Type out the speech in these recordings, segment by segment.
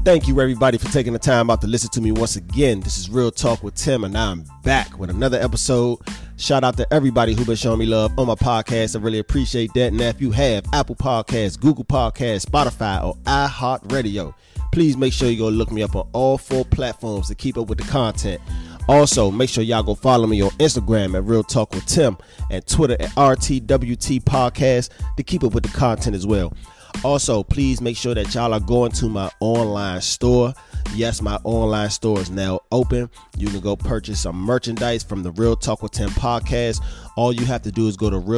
Thank you, everybody, for taking the time out to listen to me once again. This is Real Talk with Tim, and I'm back with another episode. Shout out to everybody who been showing me love on my podcast. I really appreciate that. And if you have Apple Podcasts, Google Podcasts, Spotify, or iHeartRadio, please make sure you go look me up on all 4 platforms to keep up with the content. Also, make sure y'all go follow me on Instagram at Real Talk with Tim and Twitter at RTWT Podcast to keep up with the content as well. Also, please make sure that y'all are going to my online store. Yes, my online store is now open. You can go purchase some merchandise from the Real Talk with Tim podcast. All you have to do is go to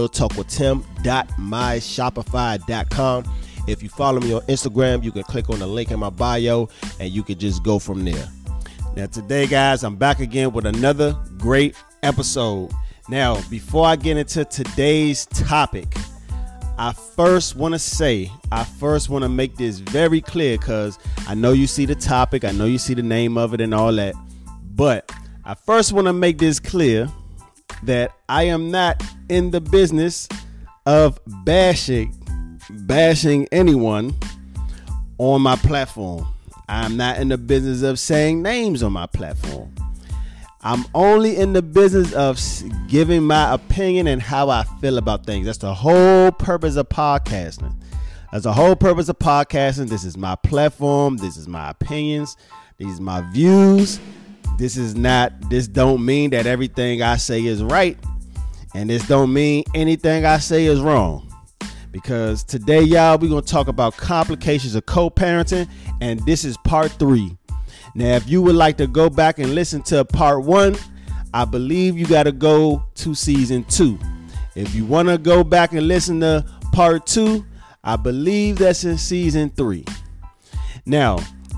realtalkwithtim.myshopify.com. If you follow me on Instagram, you can click on the link in my bio and you can just go from there. Now today, guys, I'm back again with another great episode. Now, before I get into today's topic, I first want to make this very clear, because I know you see the topic, I know you see the name of it and all that, but I first want to make this clear that I am not in the business of bashing anyone on my platform. I'm not in the business of saying names on my platform. I'm only in the business of giving my opinion and how I feel about things. That's the whole purpose of podcasting. This is my platform. This is my opinions. These are my views. This don't mean that everything I say is right. And this don't mean anything I say is wrong. Because today, y'all, we're going to talk about complications of co-parenting. And this is part 3. Now, if you would like to go back and listen to part 1, I believe you got to go to season 2. If you want to go back and listen to part 2, I believe that's in season 3. Now,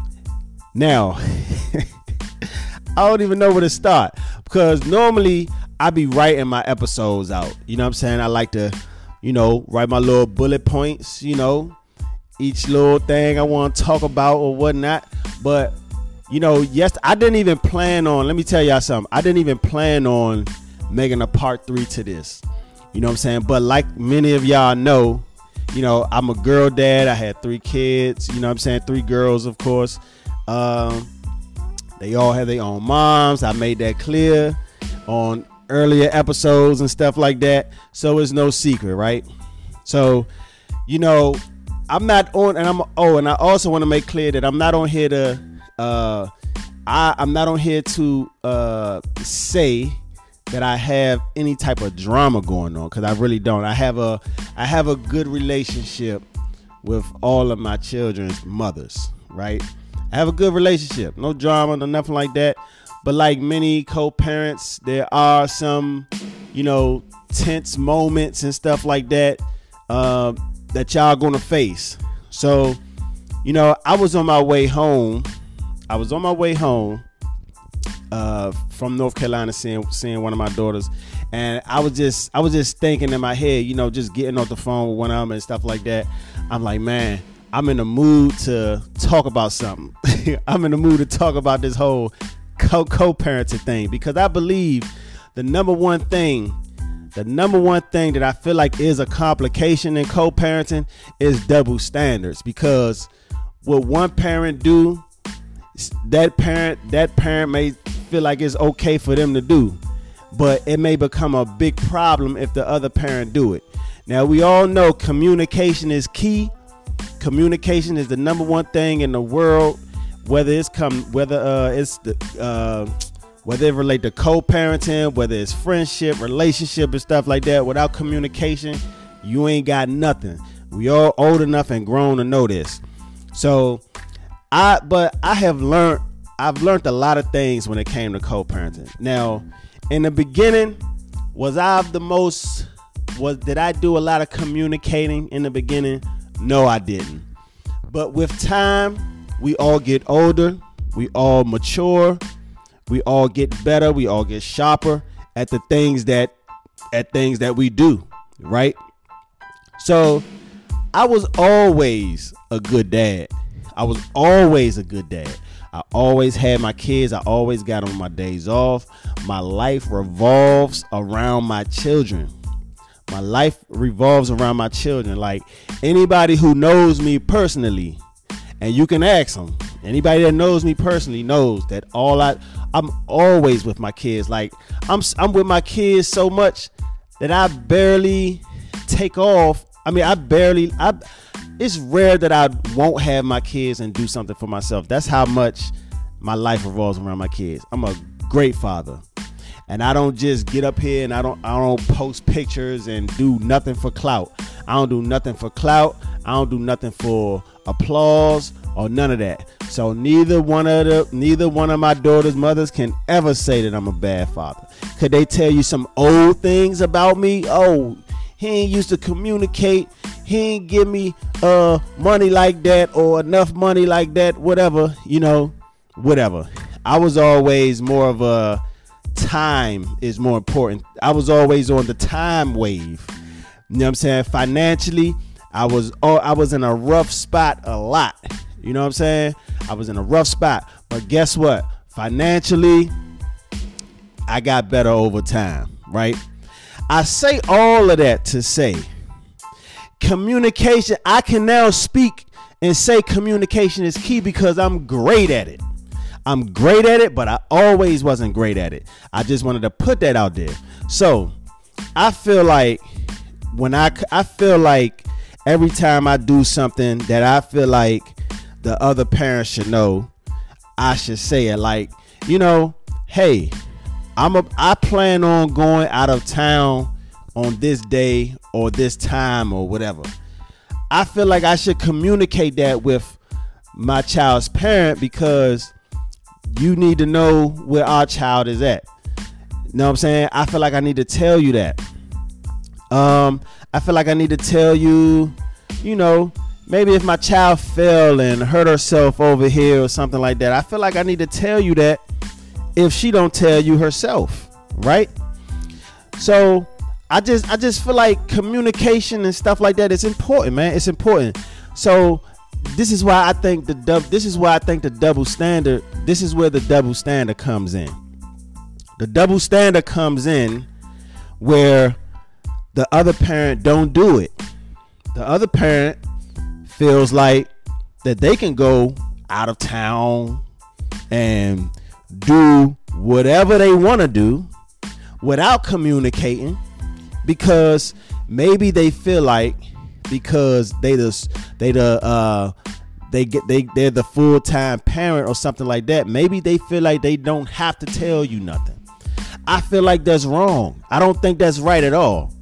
I don't even know where to start, because normally I be writing my episodes out. You know what I'm saying? I like to, write my little bullet points, each little thing I want to talk about or whatnot. But yes, I didn't even plan on, let me tell y'all something. I didn't even plan on making a part 3 to this. You know what I'm saying? But like many of y'all know, I'm a girl dad. I had 3 kids, 3 girls, of course. They all have their own moms. I made that clear on earlier episodes and stuff like that. So it's no secret, right? So, I'm not on, and I also want to make clear that I'm not on here to, I'm not on here to say that I have any type of drama going on, because I really don't. I have a good relationship with all of my children's mothers, right? I have a good relationship, no drama, no nothing like that. But like many co-parents, there are some, tense moments and stuff like that that y'all gonna face. So, I was on my way home. From North Carolina, seeing one of my daughters, and I was just thinking in my head, just getting off the phone with one of them and stuff like that. I'm like, man, I'm in the mood to talk about something. I'm in the mood to talk about this whole co-parenting thing, because I believe the number one thing that I feel like is a complication in co-parenting is double standards. Because what one parent do, that parent may feel like it's okay for them to do, but it may become a big problem if the other parent do it. Now, we all know communication is key. Communication is the number one thing in the world, whether it relate to co-parenting, whether it's friendship, relationship, and stuff like that. Without communication, you ain't got nothing. We all old enough and grown to know this. So I've learned a lot of things when it came to co-parenting. Now, in the beginning, did I do a lot of communicating in the beginning? No, I didn't. But with time, we all get older, we all mature, we all get better, we all get sharper at the things that we do, right? So I was always a good dad. I always had my kids. I always got on my days off. My life revolves around my children. Like, anybody who knows me personally, and you can ask them, Anybody that knows me personally knows that I'm always with my kids. Like I'm with my kids so much that I barely take off. I mean, it's rare that I won't have my kids and do something for myself. That's how much my life revolves around my kids. I'm a great father. And I don't just get up here and I don't post pictures and do nothing for clout. I don't do nothing for clout. I don't do nothing for applause or none of that. So neither one of my daughter's mothers can ever say that I'm a bad father. Could they tell you some old things about me? Oh, he ain't used to communicate. He ain't give me money like that or enough money like that. Whatever, whatever. I was always more of a time is more important. I was always on the time wave. You know what I'm saying? Financially, I was in a rough spot a lot. You know what I'm saying? I was in a rough spot. But guess what? Financially, I got better over time, right? I say all of that to say communication. I can now speak and say communication is key because I'm great at it. I'm great at it, but I always wasn't great at it. I just wanted to put that out there. So I feel like I feel like every time I do something that I feel like the other parent should know, I should say it. Like, hey, I plan on going out of town on this day or this time or whatever. I feel like I should communicate that with my child's parent because you need to know where our child is at. You know what I'm saying? I feel like I need to tell you that. I feel like I need to tell you, maybe if my child fell and hurt herself over here or something like that, I feel like I need to tell you that if she don't tell you herself, right? So I just feel like communication and stuff like that is important, man. It's important. So this is why I think the double standard. This is where the double standard comes in. The double standard comes in where the other parent don't do it. The other parent feels like that they can go out of town and do whatever they want to do without communicating because maybe they feel like because they're the full-time parent or something like that. Maybe they feel like they don't have to tell you nothing. I feel like that's wrong. I don't think that's right at all.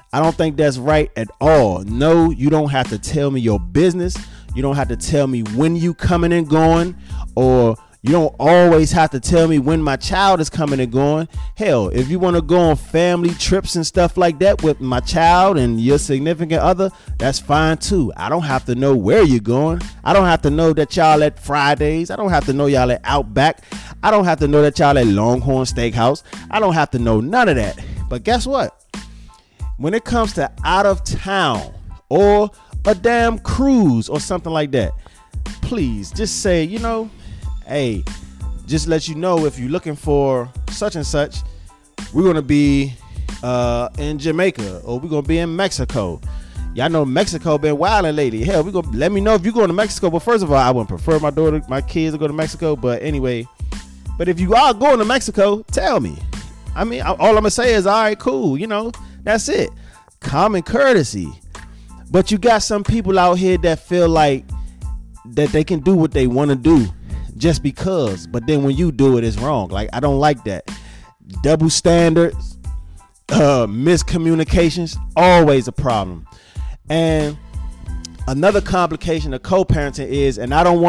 No, you don't have to tell me your business. You don't have to tell me when you coming and going, or you don't always have to tell me when my child is coming and going. Hell, if you want to go on family trips and stuff like that with my child and your significant other, that's fine too. I don't have to know where you're going. I don't have to know that y'all at Fridays. I don't have to know y'all at Outback. I don't have to know that y'all at Longhorn Steakhouse. I don't have to know none of that. But guess what? When it comes to out of town or a damn cruise or something like that, please just say, hey, just let you know if you're looking for such and such, we're going to be in Jamaica or we're going to be in Mexico. Y'all know Mexico been wilding lately. Hell, let me know if you're going to Mexico. But first of all, I wouldn't prefer my kids to go to Mexico. But anyway, but if you are going to Mexico, tell me. I mean, all I'm going to say is, all right, cool. That's it. Common courtesy. But you got some people out here that feel like that they can do what they want to do just because. But then when you do it, it's wrong. Like, I don't like that. Double standards, miscommunications, always a problem. And another complication of co-parenting is, and I'm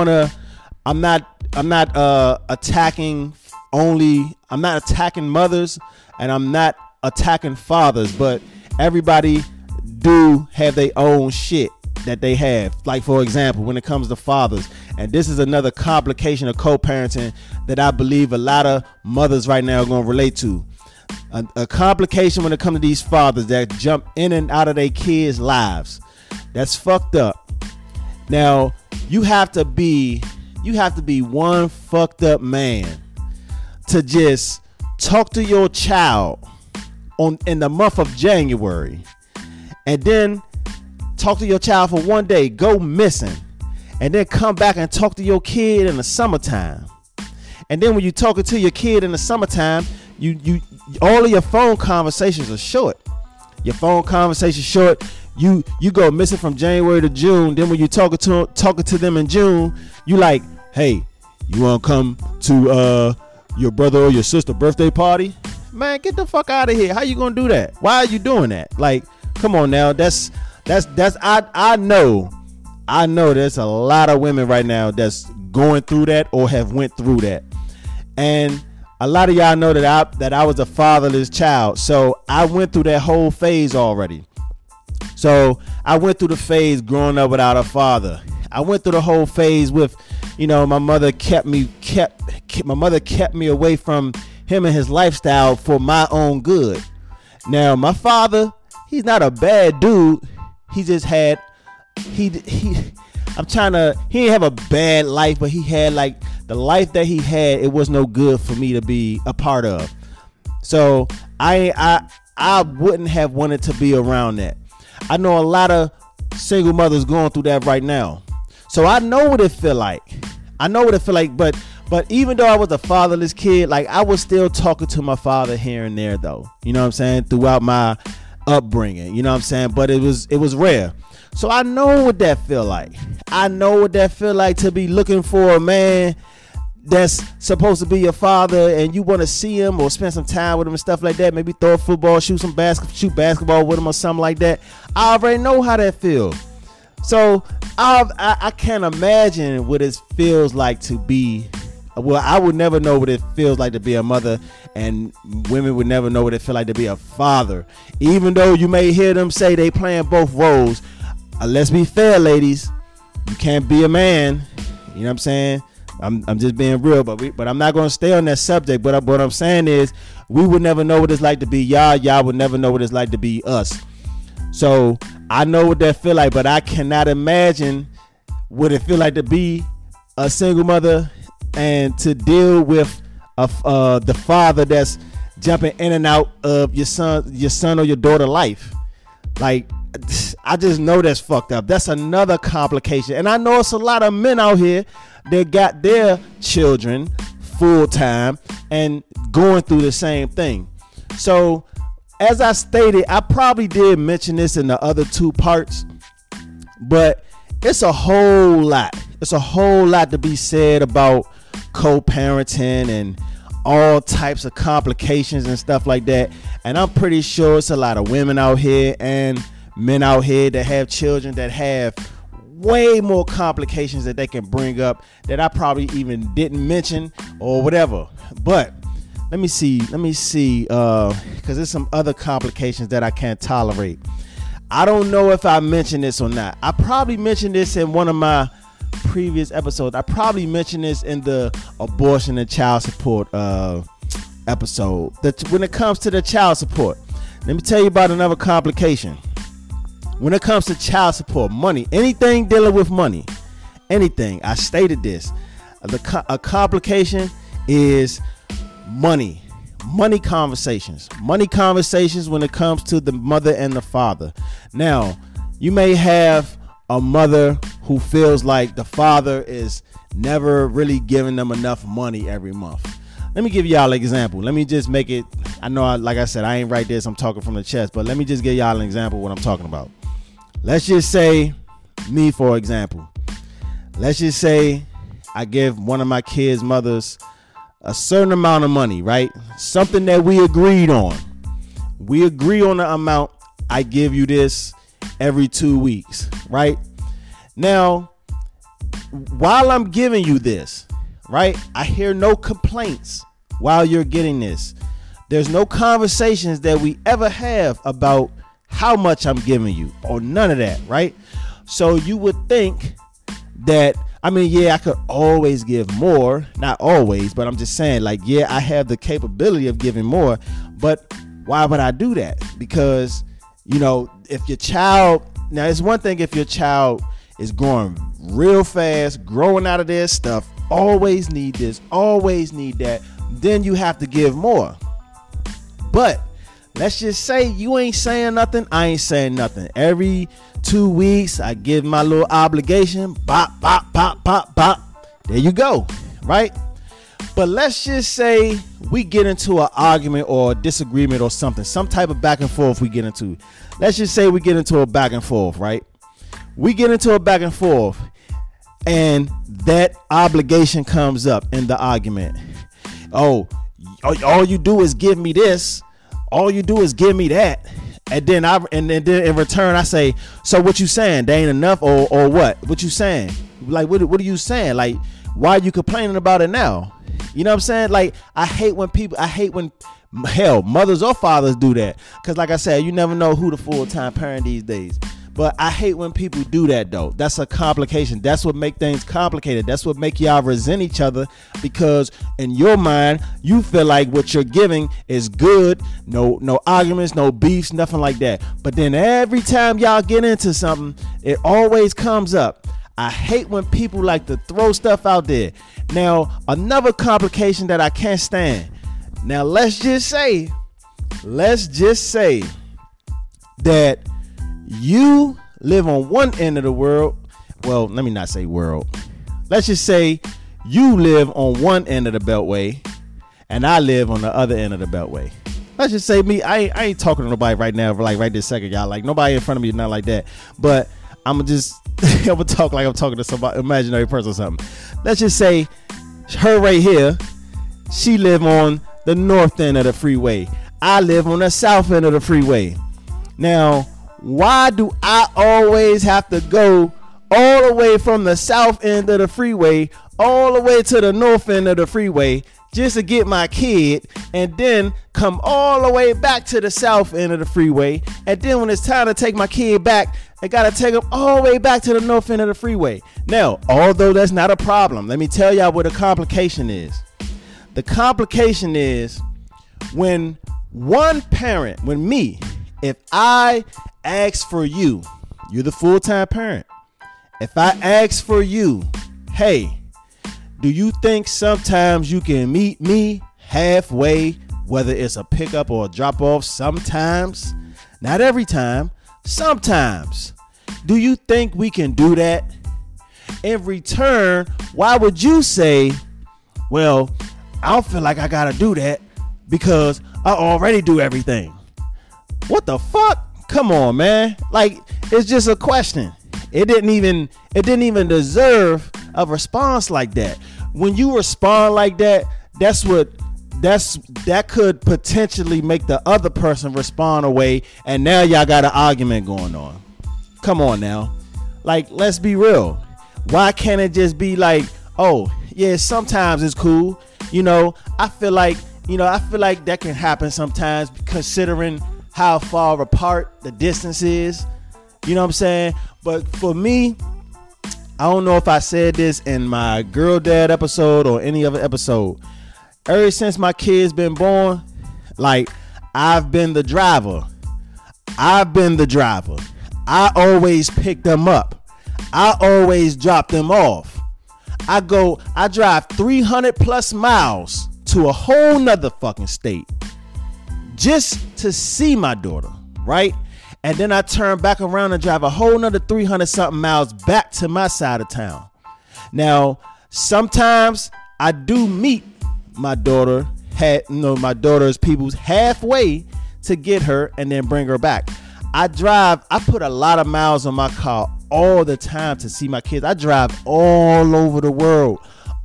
not attacking mothers, and I'm not attacking fathers, but everybody do have their own shit that they have. Like, for example, when it comes to fathers, and this is another complication of co-parenting that I believe a lot of mothers right now are going to relate to. A complication when it comes to these fathers that jump in and out of their kids' lives. That's fucked up. Now, you have to be one fucked up man to just talk to your child in the month of January, and then talk to your child for one day, go missing, and then come back and talk to your kid in the summertime. And then when you talking to your kid in the summertime, you all of your phone conversations are short. Your phone conversation short. You go missing from January to June. Then when you talking to them in June, you like, hey, you want to come to your brother or your sister birthday party? Man, get the fuck out of here. How you gonna do that? Why are you doing that? Like, come on now. That's I know there's a lot of women right now that's going through that or have went through that. And a lot of y'all know that I was a fatherless child. So I went through that whole phase already. So I went through the phase growing up without a father. I went through the whole phase with, my mother kept me away from him and his lifestyle for my own good. Now, my father, he's not a bad dude. He just had, he didn't have a bad life, but he had like the life that he had. It was no good for me to be a part of. So I wouldn't have wanted to be around that. I know a lot of single mothers going through that right now. So I know what it feel like. But even though I was a fatherless kid, like I was still talking to my father here and there though. You know what I'm saying? Throughout my upbringing, you know what I'm saying? But it was rare. So I know what that feel like. I know what that feel like to be looking for a man that's supposed to be your father and you want to see him or spend some time with him and stuff like that. Maybe throw a football, shoot basketball with him or something like that. I already know how that feels. So I can't imagine what it feels like to be. Well, I would never know what it feels like to be a mother, and women would never know what it feels like to be a father. Even though you may hear them say they playing both roles. Let's be fair, ladies. You can't be a man. You know what I'm saying? I'm just being real, but I'm not going to stay on that subject. But what I'm saying is we would never know what it's like to be y'all. Y'all would never know what it's like to be us. So I know what that feel like, but I cannot imagine what it feel like to be a single mother and to deal with the father that's jumping in and out of your son or your daughter life. Like, I just know that's fucked up. That's another complication. And I know it's a lot of men out here that got their children full time and going through the same thing. So as I stated, I probably did mention this in the other two parts, but it's a whole lot. It's a whole lot to be said about co-parenting and all types of complications and stuff like that. And I'm pretty sure it's a lot of women out here and men out here that have children that have way more complications that they can bring up that I probably even didn't mention or whatever. But let me see, because there's some other complications that I can't tolerate. I don't know if I mentioned this or not. I probably mentioned this in one of my previous episodes. I probably mentioned this in the abortion and child support episode. When it comes to the child support, let me tell you about another complication. When it comes to child support, money, anything dealing with money, anything, I stated this. A complication is money conversations when it comes to the mother and the father. Now, you may have a mother who feels like the father is never really giving them enough money every month. Let me give y'all an example. Let me just make it, like I said, I ain't write this, I'm talking from the chest, but let me just give y'all an example of what I'm talking about. Let's just say me, for example. Let's just say I give one of my kids' mothers a certain amount of money, right? Something that we agreed on. We agree on the amount. I give you this every 2 weeks, right? Now, while I'm giving you this, right, I hear no complaints while you're getting this. There's no conversations that we ever have about how much I'm giving you or none of that, right? So you would think that, I could always give more, not always, but I'm just saying, like, yeah, I have the capability of giving more, but why would I do that? Because, if your child, now it's one thing if your child is growing real fast, growing out of their stuff, always need this, always need that, then you have to give more. But let's just say you ain't saying nothing, I ain't saying nothing. Every 2 weeks, I give my little obligation. Bop, bop, bop, bop, bop. There you go, right? But let's just say we get into an argument or a disagreement or something, some type of back and forth we get into. Let's just say we get into a back and forth, right? We get into a back and forth, and that obligation comes up in the argument. Oh, all you do is give me this. All you do is give me that. And then then in return I say, so what you saying? They ain't enough or what? What you saying? Like what are you saying? Like, why are you complaining about it now? You know what I'm saying? Like, I hate when hell, mothers or fathers do that. Cause like I said, you never know who the full-time parent these days. But I hate when people do that though. That's a complication. That's what make things complicated. That's what make y'all resent each other, because in your mind, you feel like what you're giving is good. No arguments, no beefs, nothing like that. But then every time y'all get into something, it always comes up. I hate when people like to throw stuff out there. Now, another complication that I can't stand. Now, let's just say that you live on one end of the world. Well, let me not say world. Let's just say you live on one end of the beltway and I live on the other end of the beltway. Let's just say me. I ain't talking to nobody right now, like right this second, y'all. Like, nobody in front of me, not like that. But I'm just I'm gonna talk like I'm talking to somebody, imaginary person or something. Let's just say her right here, she live on the north end of the freeway. I live on the south end of the freeway. Now, why do I always have to go all the way from the south end of the freeway all the way to the north end of the freeway just to get my kid, and then come all the way back to the south end of the freeway, and then when it's time to take my kid back, I gotta take him all the way back to the north end of the freeway? Now, although that's not a problem, let me tell y'all what the complication is. The complication is when one parent, when me, if I ask for you, you're the full-time parent. If I ask for you, hey, do you think sometimes you can meet me halfway, whether it's a pickup or a drop off? Sometimes, not every time, sometimes. Do you think we can do that? In return, why would you say, well, I don't feel like I gotta do that because I already do everything? What the fuck? Come on, man. Like, it's just a question. It didn't even deserve a response like that. When you respond like that, that could potentially make the other person respond away, and now y'all got an argument going on. Come on now. Like, let's be real. Why can't it just be like, oh, yeah, sometimes it's cool. I feel like that can happen sometimes, considering how far apart the distance is. You know what I'm saying? But for me, I don't know if I said this in my Girl Dad episode or any other episode. Ever since my kid's been born, like, I've been the driver. I always pick them up. I always drop them off. I drive 300 plus miles to a whole nother fucking state just to see my daughter, right? And then I turn back around and drive a whole nother 300 something miles back to my side of town. Now, sometimes I do meet my daughter's peoples halfway to get her and then bring her back. I put a lot of miles on my car all the time to see my kids. I drive all over the world.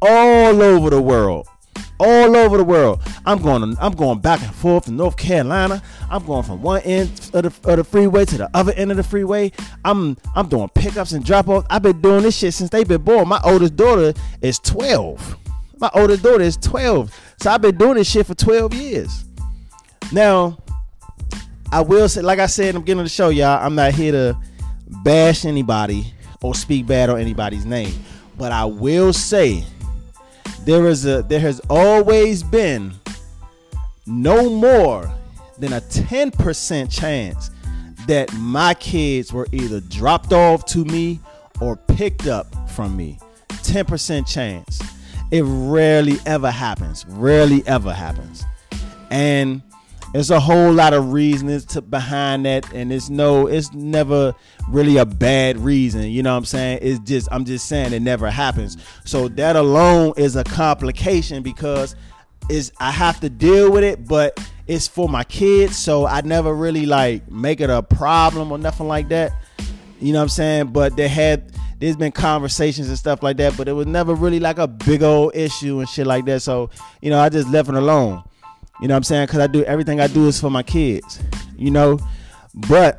I'm going back and forth to North Carolina. I'm going from one end of the freeway to the other end of the freeway. I'm doing pickups and drop-offs. I've been doing this shit since they've been born. My oldest daughter is 12. So I've been doing this shit for 12 years. Now, I will say, like I said in the beginning of the show, y'all, I'm not here to bash anybody or speak bad on anybody's name. But I will say, there has always been no more than a 10% chance that my kids were either dropped off to me or picked up from me. 10% chance. It rarely ever happens. And It's a whole lot of reasons behind that, and it's never really a bad reason. You know what I'm saying? I'm just saying it never happens. So that alone is a complication because I have to deal with it, but it's for my kids, so I never really like make it a problem or nothing like that. You know what I'm saying? But there's been conversations and stuff like that, but it was never really like a big old issue and shit like that. So, you know, I just left it alone. You know what I'm saying? Because everything I do is for my kids, you know. But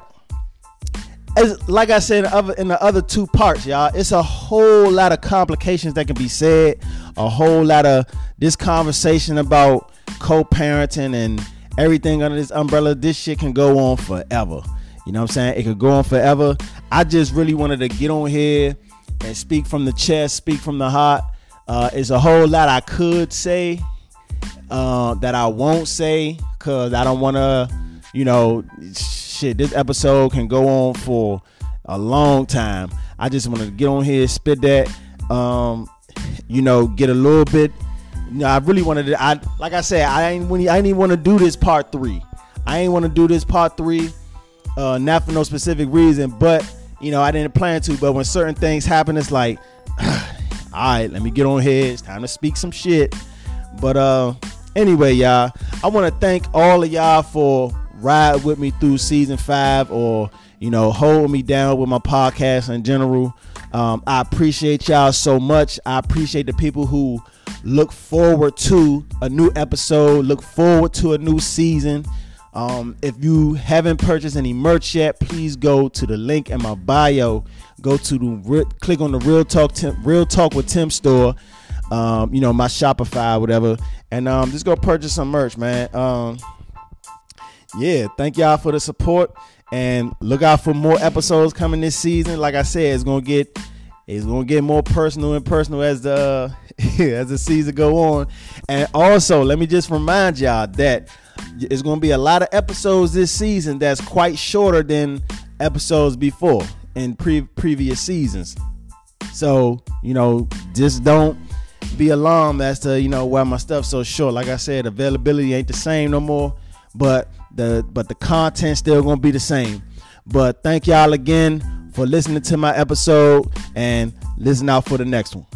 like I said in the other two parts, y'all, it's a whole lot of complications that can be said. A whole lot of this conversation about co-parenting and everything under this umbrella. This shit can go on forever. You know what I'm saying? It could go on forever. I just really wanted to get on here and speak from the chest, speak from the heart. It's a whole lot I could say that I won't say because I don't want to, you know, shit, this episode can go on for a long time. I just wanted to get on here, spit that, you know, get a little bit. You know, I really wanted to, like I said, I ain't even want to do this part 3. I ain't want to do this part 3, not for no specific reason, but, you know, I didn't plan to. But when certain things happen, it's like, all right, let me get on here. It's time to speak some shit. But anyway, y'all, I want to thank all of y'all for riding with me through season 5 or, you know, holding me down with my podcast in general. I appreciate y'all so much. I appreciate the people who look forward to a new episode, look forward to a new season. If you haven't purchased any merch yet, please go to the link in my bio. Go to click on the Real Talk with Tim store. You know, my Shopify, whatever, and just go purchase some merch, man. Yeah, thank y'all for the support, and look out for more episodes coming this season. Like I said, it's gonna get more personal and personal as the as the season go on. And also, let me just remind y'all that it's gonna be a lot of episodes this season that's quite shorter than episodes before in previous seasons. So, you know, just don't be alarmed as to, you know, why my stuff's so short. Like I said, availability ain't the same no more, but the content still gonna be the same. But thank y'all again for listening to my episode, and listen out for the next one.